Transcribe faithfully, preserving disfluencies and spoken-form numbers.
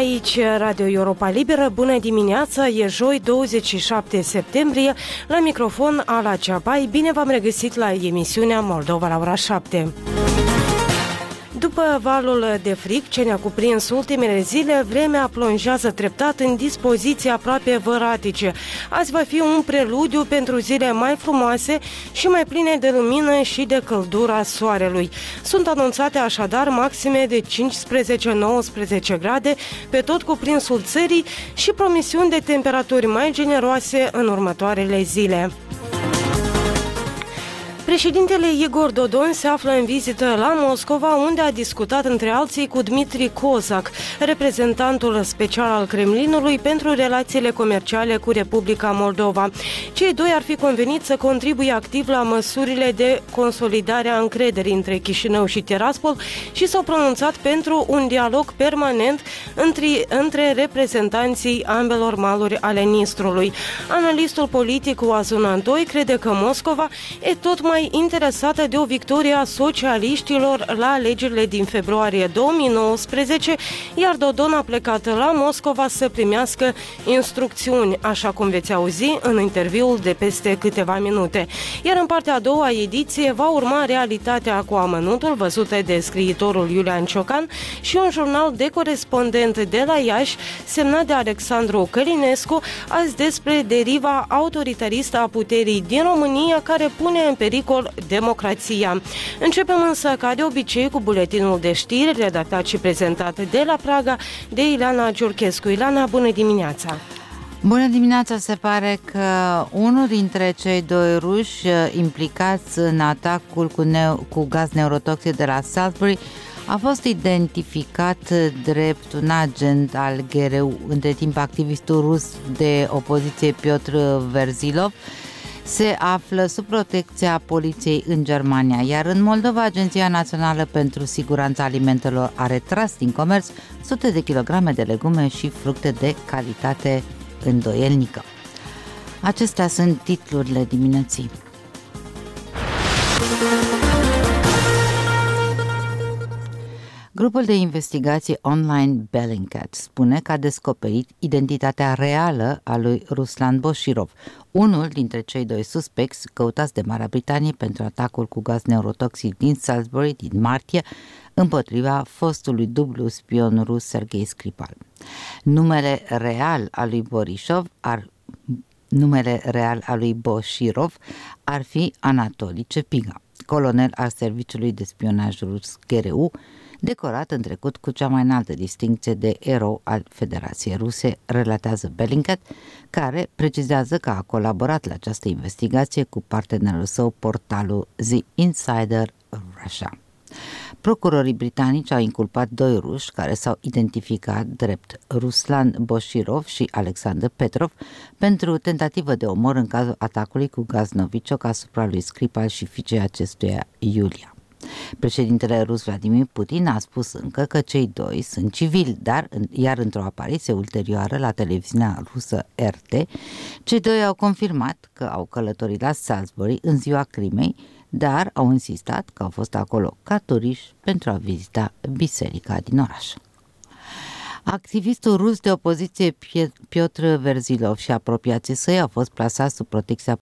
Aici Radio Europa Liberă, bună dimineața, e joi douăzeci și șapte septembrie, la microfon Ala Ceapai, bine v-am regăsit la emisiunea Moldova la ora șapte. După valul de frig ce ne-a cuprins ultimele zile, vremea plonjează treptat în dispoziții aproape văratice. Azi va fi un preludiu pentru zile mai frumoase și mai pline de lumină și de căldura soarelui. Sunt anunțate așadar maxime de cincisprezece nouăsprezece grade pe tot cuprinsul țării și promisiuni de temperaturi mai generoase în următoarele zile. Președintele Igor Dodon se află în vizită la Moscova, unde a discutat între alții cu Dmitri Kozak, reprezentantul special al Kremlinului pentru relațiile comerciale cu Republica Moldova. Cei doi ar fi convenit să contribuie activ la măsurile de consolidare a încrederii între Chișinău și Tiraspol și s-au pronunțat pentru un dialog permanent între, între reprezentanții ambelor maluri ale Nistrului. Analistul politic Oazun Antoi crede că Moscova e tot mai interesată de o victorie a socialiștilor la alegerile din februarie două mii nouăsprezece, iar Dodon a plecat la Moscova să primească instrucțiuni, așa cum veți auzi în interviul de peste câteva minute. Iar în partea a doua ediție va urma Realitatea cu amănuntul, văzută de scriitorul Iulian Ciocan, și un jurnal de corespondent de la Iași, semnat de Alexandru Călinescu, azi despre deriva autoritaristă a puterii din România, care pune în pericol democrația. Începem însă, ca de obicei, cu buletinul de știri, redactat și prezentat de la Praga de Ileana Giurchescu. Ileana, bună dimineața! Bună dimineața! Se pare că unul dintre cei doi ruși implicați în atacul cu, neu- cu gaz neurotoxic de la Salisbury a fost identificat drept un agent al G R U. Între timp, activistul rus de opoziție Piotr Verzilov se află sub protecția poliției în Germania, iar în Moldova Agenția Națională pentru Siguranța Alimentelor a retras din comerț sute de kilograme de legume și fructe de calitate îndoielnică. Acestea sunt titlurile dimineții. Grupul de investigații online Bellingcat spune că a descoperit identitatea reală a lui Ruslan Boșirov, unul dintre cei doi suspecți căutați de Marea Britanie pentru atacul cu gaz neurotoxic din Salisbury din martie împotriva fostului dublu spion rus Sergei Skripal. Numele real al lui Borisov ar numele real al lui Boșirov ar fi Anatoli Cepiga, colonel al serviciului de spionaj rus G R U, decorat în trecut cu cea mai înaltă distincție de erou al Federației Ruse, relatează Bellingcat, care precizează că a colaborat la această investigație cu partenerul său, portalul The Insider Russia. Procurorii britanici au inculpat doi ruși care s-au identificat drept Ruslan Boșirov și Alexander Petrov pentru tentativă de omor în cazul atacului cu gaz noviciok asupra lui Skripal și fiicei acestuia, Iulia. Președintele rus Vladimir Putin a spus încă că cei doi sunt civili, dar, iar într-o apariție ulterioară la televiziunea rusă R T, cei doi au confirmat că au călătorit la Salisbury în ziua crimei, dar au insistat că au fost acolo ca turiști pentru a vizita biserica din oraș. Activistul rus de opoziție Piotr Verzilov și apropiații săi au fost plasați sub protecția